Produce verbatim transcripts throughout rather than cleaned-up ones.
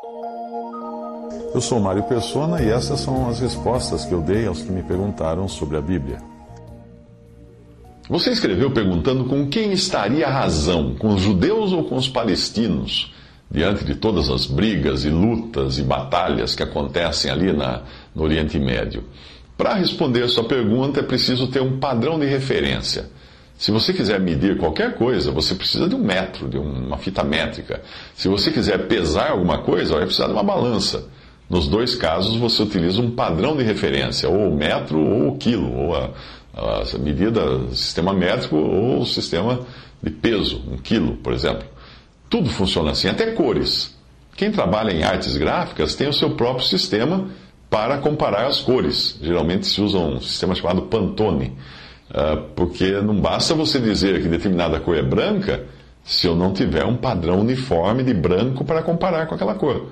Eu sou Mário Persona e essas são as respostas que eu dei aos que me perguntaram sobre a Bíblia. Você escreveu perguntando com quem estaria a razão, com os judeus ou com os palestinos, diante de todas as brigas e lutas e batalhas que acontecem ali na, no Oriente Médio. Para responder a sua pergunta, é preciso ter um padrão de referência. Se você quiser medir qualquer coisa, você precisa de um metro, de uma fita métrica. Se você quiser pesar alguma coisa, vai precisar de uma balança. Nos dois casos, você utiliza um padrão de referência, ou o metro ou o quilo, ou a, a medida, o sistema métrico ou o sistema de peso, um quilo, por exemplo. Tudo funciona assim, até cores. Quem trabalha em artes gráficas tem o seu próprio sistema para comparar as cores. Geralmente se usa um sistema chamado Pantone. Porque não basta você dizer que determinada cor é branca se eu não tiver um padrão uniforme de branco para comparar com aquela cor.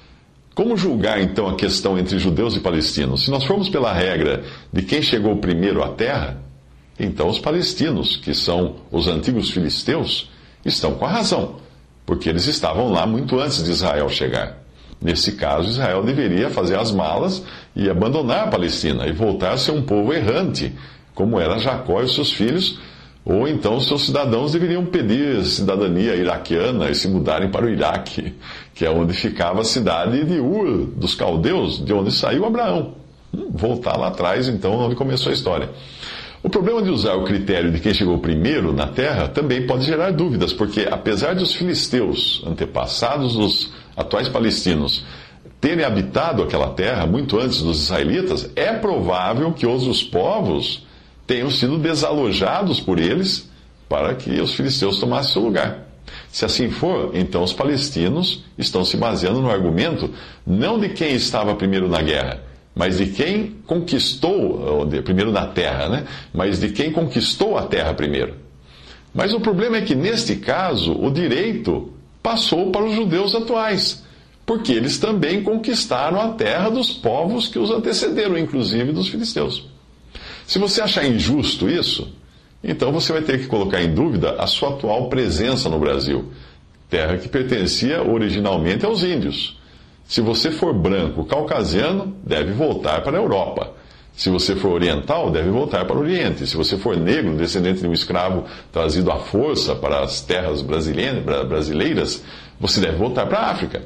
Como julgar então a questão entre judeus e palestinos? Se nós formos pela regra de quem chegou primeiro à terra, então os palestinos, que são os antigos filisteus, estão com a razão, porque eles estavam lá muito antes de Israel chegar. Nesse caso, Israel deveria fazer as malas e abandonar a Palestina e voltar a ser um povo errante, como era Jacó e os seus filhos, ou então os seus cidadãos deveriam pedir cidadania iraquiana e se mudarem para o Iraque, que é onde ficava a cidade de Ur, dos caldeus, de onde saiu Abraão. Voltar lá atrás, então, onde começou a história. O problema de usar o critério de quem chegou primeiro na terra também pode gerar dúvidas, porque apesar de os filisteus, antepassados dos atuais palestinos, terem habitado aquela terra muito antes dos israelitas, é provável que outros povos tenham sido desalojados por eles para que os filisteus tomassem seu lugar. Se assim for, então os palestinos estão se baseando no argumento não de quem estava primeiro na guerra, mas de quem conquistou, primeiro na terra, né? Mas de quem conquistou a terra primeiro. Mas o problema é que, neste caso, o direito passou para os judeus atuais, porque eles também conquistaram a terra dos povos que os antecederam, inclusive dos filisteus. Se você achar injusto isso, então você vai ter que colocar em dúvida a sua atual presença no Brasil, terra que pertencia originalmente aos índios. Se você for branco caucasiano, deve voltar para a Europa. Se você for oriental, deve voltar para o Oriente. Se você for negro, descendente de um escravo trazido à força para as terras brasileiras, você deve voltar para a África.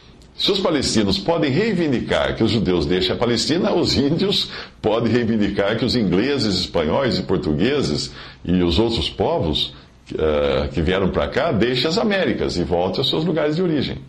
Se os palestinos podem reivindicar que os judeus deixem a Palestina, os índios podem reivindicar que os ingleses, espanhóis e portugueses e os outros povos uh, que vieram para cá deixem as Américas e voltem aos seus lugares de origem.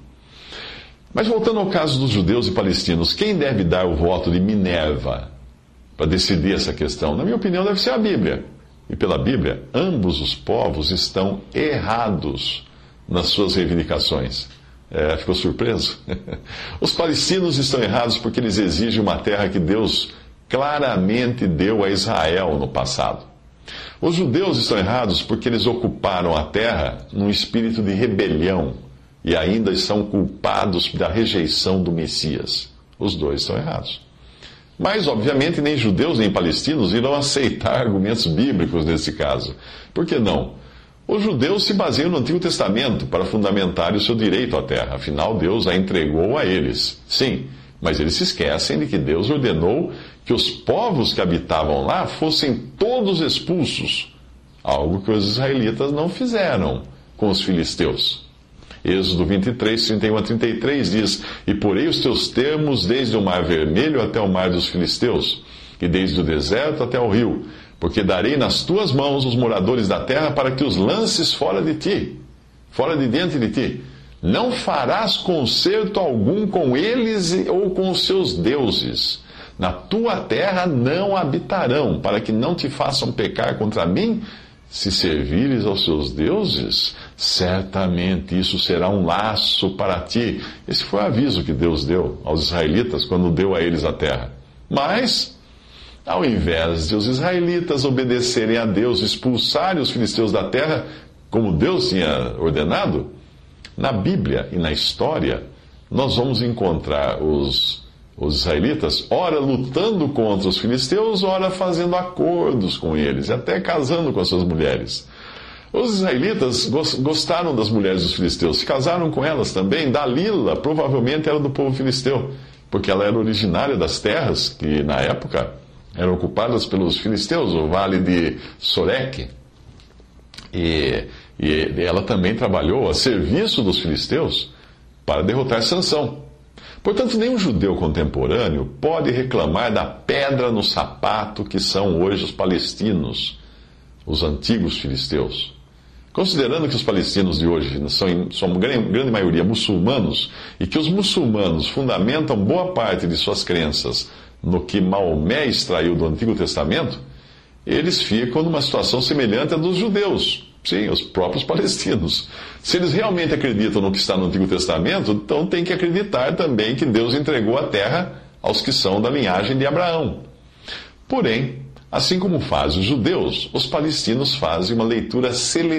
Mas voltando ao caso dos judeus e palestinos, quem deve dar o voto de Minerva para decidir essa questão? Na minha opinião, deve ser a Bíblia. E pela Bíblia, ambos os povos estão errados nas suas reivindicações. É, ficou surpreso? Os palestinos estão errados porque eles exigem uma terra que Deus claramente deu a Israel no passado. Os judeus estão errados porque eles ocuparam a terra num espírito de rebelião e ainda são culpados da rejeição do Messias. Os dois estão errados. Mas, obviamente, nem judeus nem palestinos irão aceitar argumentos bíblicos nesse caso. Por que não? Os judeus se baseiam no Antigo Testamento para fundamentar o seu direito à terra. Afinal, Deus a entregou a eles. Sim, mas eles se esquecem de que Deus ordenou que os povos que habitavam lá fossem todos expulsos. Algo que os israelitas não fizeram com os filisteus. Êxodo vinte e três, trinta e um a trinta e três diz: E porei os teus termos desde o mar vermelho até o mar dos filisteus, e desde o deserto até o rio, porque darei nas tuas mãos os moradores da terra para que os lances fora de ti, fora de diante de ti. Não farás concerto algum com eles ou com os seus deuses. Na tua terra não habitarão, para que não te façam pecar contra mim. Se servires aos seus deuses, certamente isso será um laço para ti. Esse foi o aviso que Deus deu aos israelitas quando deu a eles a terra. Mas, ao invés de os israelitas obedecerem a Deus, expulsarem os filisteus da terra, como Deus tinha ordenado, na Bíblia e na história, nós vamos encontrar os, os israelitas, ora lutando contra os filisteus, ora fazendo acordos com eles, até casando com as suas mulheres. Os israelitas gostaram das mulheres dos filisteus, se casaram com elas também. Dalila provavelmente era do povo filisteu, porque ela era originária das terras que, na época, eram ocupadas pelos filisteus, o vale de Soreque. E, e ela também trabalhou a serviço dos filisteus para derrotar Sansão. Portanto, nenhum judeu contemporâneo pode reclamar da pedra no sapato que são hoje os palestinos, os antigos filisteus. Considerando que os palestinos de hoje são, são grande, grande maioria muçulmanos, e que os muçulmanos fundamentam boa parte de suas crenças no que Maomé extraiu do Antigo Testamento, eles ficam numa situação semelhante à dos judeus. Sim, os próprios palestinos. Se eles realmente acreditam no que está no Antigo Testamento, então tem que acreditar também que Deus entregou a terra aos que são da linhagem de Abraão. Porém, assim como fazem os judeus, os palestinos fazem uma leitura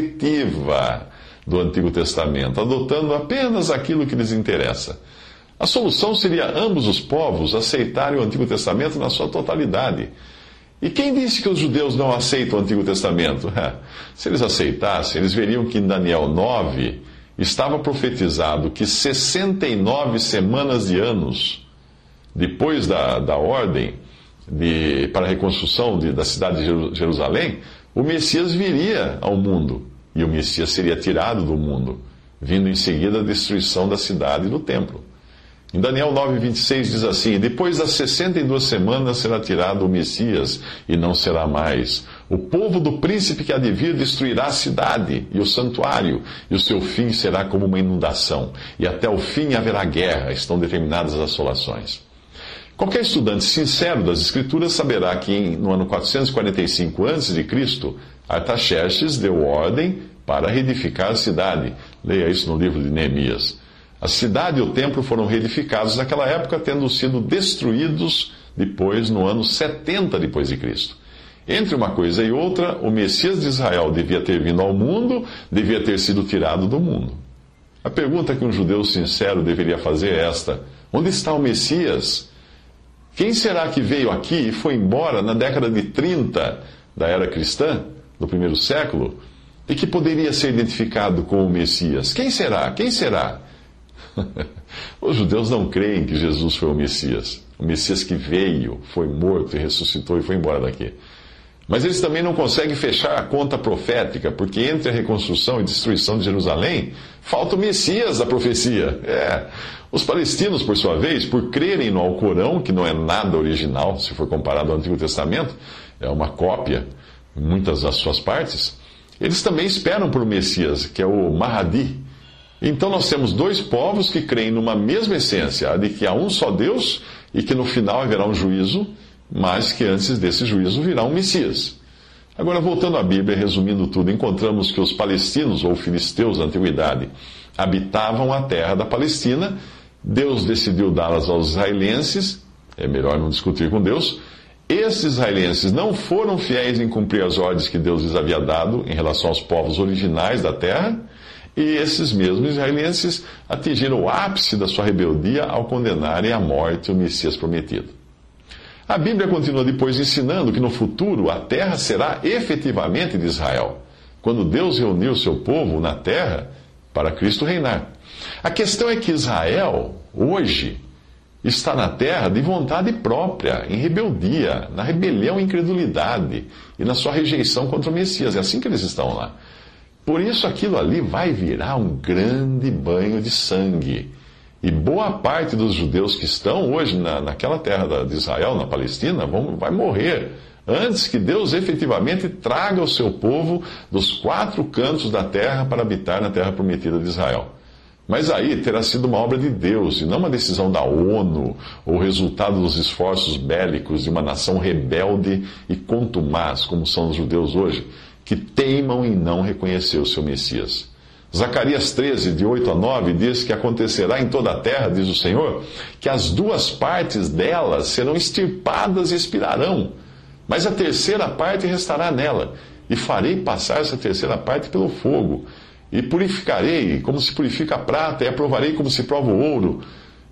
seletiva do Antigo Testamento, adotando apenas aquilo que lhes interessa. A solução seria ambos os povos aceitarem o Antigo Testamento na sua totalidade. E quem disse que os judeus não aceitam o Antigo Testamento? Se eles aceitassem, eles veriam que em Daniel nove estava profetizado que sessenta e nove semanas de anos depois da, da ordem de, para a reconstrução de, da cidade de Jerusalém, o Messias viria ao mundo. E o Messias seria tirado do mundo, vindo em seguida a destruição da cidade e do templo. Em Daniel nove, vinte e seis diz assim: depois das sessenta e duas semanas será tirado o Messias, e não será mais. O povo do príncipe que há de vir destruirá a cidade e o santuário, e o seu fim será como uma inundação. E até o fim haverá guerra, estão determinadas as assolações. Qualquer estudante sincero das Escrituras saberá que em, no ano quatrocentos e quarenta e cinco antes de Cristo, Artaxerxes deu ordem para reedificar a cidade. Leia isso no livro de Neemias. A cidade e o templo foram reedificados naquela época, tendo sido destruídos depois, no ano setenta depois de Cristo. Entre uma coisa e outra, o Messias de Israel devia ter vindo ao mundo, devia ter sido tirado do mundo. A pergunta que um judeu sincero deveria fazer é esta: onde está o Messias? Quem será que veio aqui e foi embora na década de trinta da era cristã, do primeiro século, e que poderia ser identificado com o Messias? Quem será? Quem será? Os judeus não creem que Jesus foi o Messias. O Messias que veio, foi morto e ressuscitou e foi embora daqui. Mas eles também não conseguem fechar a conta profética, porque entre a reconstrução e destruição de Jerusalém, falta o Messias da profecia. É. Os palestinos, por sua vez, por crerem no Alcorão, que não é nada original, se for comparado ao Antigo Testamento, é uma cópia em muitas das suas partes, eles também esperam por o Messias, que é o Mahdi. Então nós temos dois povos que creem numa mesma essência, a de que há um só Deus e que no final haverá um juízo, mas que antes desse juízo virá um Messias. Agora, voltando à Bíblia, resumindo tudo, encontramos que os palestinos, ou filisteus da antiguidade, habitavam a terra da Palestina. Deus decidiu dá-las aos israelenses, é melhor não discutir com Deus. Esses israelenses não foram fiéis em cumprir as ordens que Deus lhes havia dado em relação aos povos originais da terra, e esses mesmos israelenses atingiram o ápice da sua rebeldia ao condenarem à morte o Messias prometido. A Bíblia continua depois ensinando que no futuro a terra será efetivamente de Israel, quando Deus reuniu o seu povo na terra para Cristo reinar. A questão é que Israel, hoje, está na terra de vontade própria, em rebeldia, na rebelião e incredulidade e na sua rejeição contra o Messias. É assim que eles estão lá. Por isso aquilo ali vai virar um grande banho de sangue. E boa parte dos judeus que estão hoje na, naquela terra de Israel, na Palestina, vão, vai morrer antes que Deus efetivamente traga o seu povo dos quatro cantos da terra para habitar na terra prometida de Israel. Mas aí terá sido uma obra de Deus e não uma decisão da ONU ou resultado dos esforços bélicos de uma nação rebelde e contumaz, como são os judeus hoje, que teimam em não reconhecer o seu Messias. Zacarias treze, de oito a nove, diz que acontecerá em toda a terra, diz o Senhor, que as duas partes delas serão extirpadas e expirarão, mas a terceira parte restará nela, e farei passar essa terceira parte pelo fogo, e purificarei como se purifica a prata, e a provarei como se prova o ouro.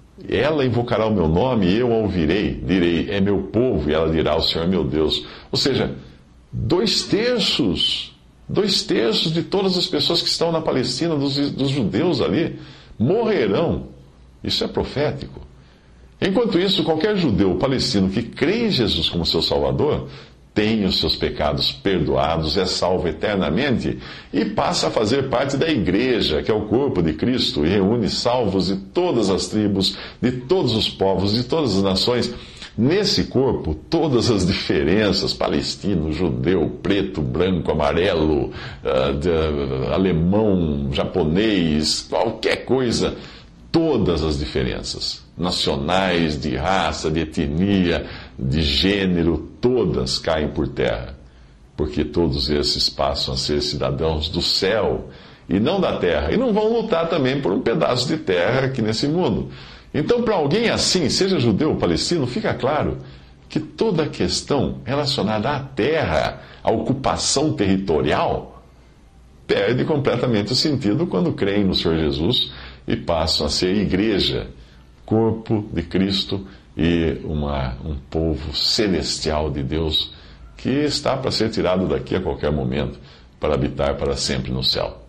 Ela invocará o meu nome, e eu a ouvirei, direi, é meu povo, e ela dirá, o Senhor é meu Deus. Ou seja, dois terços Dois terços de todas as pessoas que estão na Palestina, dos, dos judeus ali, morrerão. Isso é profético. Enquanto isso, qualquer judeu palestino que crê em Jesus como seu Salvador tem os seus pecados perdoados, é salvo eternamente e passa a fazer parte da igreja, que é o corpo de Cristo, e reúne salvos de todas as tribos, de todos os povos, de todas as nações. Nesse corpo, todas as diferenças, palestino, judeu, preto, branco, amarelo, uh, de, alemão, japonês, qualquer coisa, todas as diferenças, nacionais, de raça, de etnia, de gênero, todas caem por terra, porque todos esses passam a ser cidadãos do céu e não da terra, e não vão lutar também por um pedaço de terra aqui nesse mundo. Então, para alguém assim, seja judeu ou palestino, fica claro que toda a questão relacionada à terra, à ocupação territorial, perde completamente o sentido quando creem no Senhor Jesus e passam a ser igreja, corpo de Cristo e uma, um povo celestial de Deus que está para ser tirado daqui a qualquer momento para habitar para sempre no céu.